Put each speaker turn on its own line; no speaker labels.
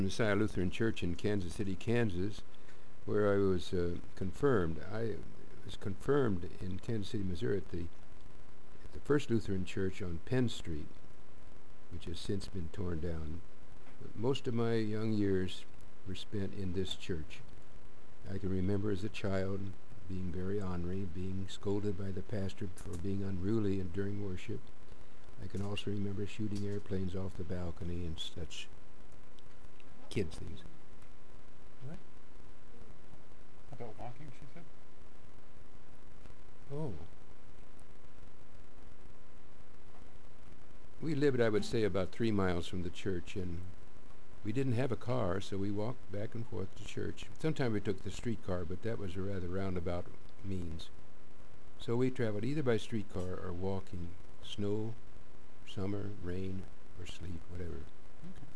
Messiah Lutheran Church in Kansas City, Kansas, where I was confirmed. I was confirmed in Kansas City, Missouri, at the First Lutheran Church on Penn Street, which has since been torn down. But most of my young years were spent in this church. I can remember as a child being very ornery, being scolded by the pastor for being unruly and during worship. I can also remember shooting airplanes off the balcony and such kid things. What?
About walking, she said?
Oh. We lived, I would say, about 3 miles from the church, and we didn't have a car, so we walked back and forth to church. Sometimes we took the streetcar, but that was a rather roundabout means. So we traveled either by streetcar or walking, snow, summer, rain, or sleet, whatever.
Okay.